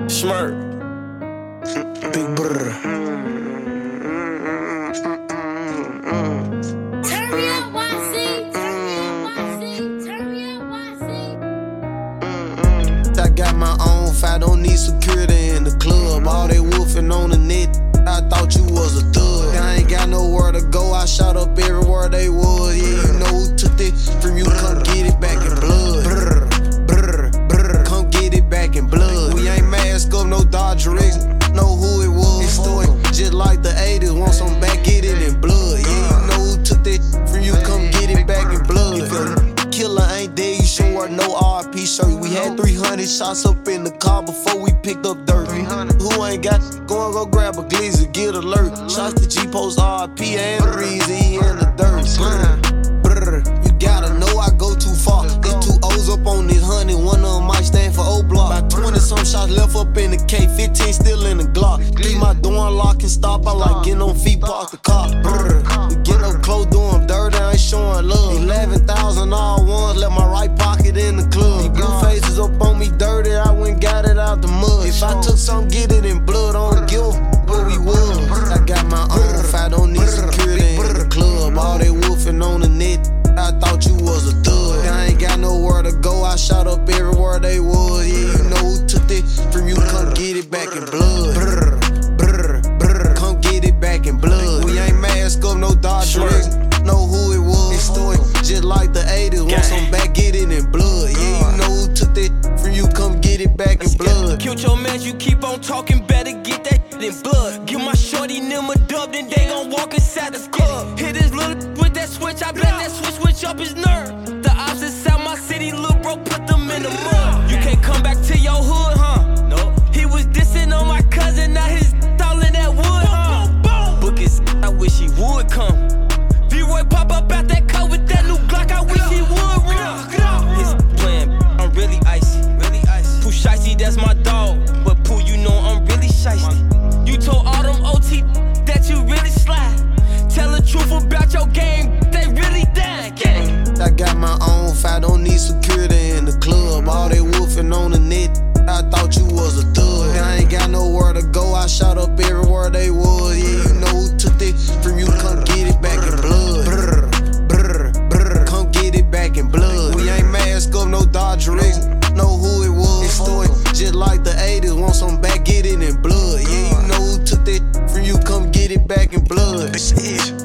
Schmirk. Big brr. Turn me up, YC. Turn me up, YC. Turn me up, YC. I got my own fight, don't need security in the club. All they wolfing on the net, I thought you was a thug. I ain't got nowhere to go, I shot up everywhere they was. Yeah, you know who took it from you, come get it back in blood. Brr, brr, brr, come get it back in blood. We ain't mask up, no Dodger X, know who it was. It's story just like the 80s, want some back, get it in blood. Yeah, you know who took that from you, come get it back in blood. If your killer ain't dead, you should wear no RP shirt. We had 300 shots up in the car before we picked up dirt. Who ain't got go grab a glizzy, get alert. Shots to G-Post, RP, and the reason he in the dirt. Brr, you gotta know I go too far. There's 2 O's up on this honey, one of them might stand for O-Block. About 20 some shots left up in the K, 15 still in the Glock. Keep my door unlocked and stop, I like getting on feet, park the car. Brr, we get up close, do them dirty, I ain't showing love. 11,000 all ones, left my right pocket in the club. These blue faces up on me dirty, I went got it out the mud. If I took some, get it in blood, I don't give a where we was. I got my own fight, don't need security in the club. All they wolfing on the net, I thought you was a thug. I ain't got nowhere to go, I shot up everywhere they was. Yeah, you know who took it from you, come get it back in blood. Brr, brr, brr, come get it back in blood. We ain't mask up, no Dodger X, know who it was. It's story just like the 80s, want some back, get it in blood. Yeah, you know who took that from you, come get it back in blood. Killed your man, you keep on talking, better get that in blood. Give my shorty them a dub, then they gon' walk inside the club. Hit his little with that switch, I bet that switch up his nerve. The ops inside my city, little bro, put them in the mud. You can't come back to your hood, huh? No. He was dissing on my cousin, now his all in that wood, huh? Book his, I wish he would come. V-Roy pop up out that car with that new Glock, I wish he would run. His plan, I'm really icy. Pooh Shicey, that's my dog. But Pooh, you know I'm really shicey. You told all them OT that you really slide. Tell the truth about your game, they really dying. I got my own fight, don't need security in the club. All they wolfing on the net, I thought you was a thug. I ain't got nowhere to go, I shot up everywhere they was. Yeah, you know who took it from you, come get it back in blood. Brr, brr, brr, come get it back in blood. We ain't mask up, no Dodger X, know who it was. It's story just like the 80s, want some back, get it in blood. Yeah, you know who took that from you, come get it back in blood.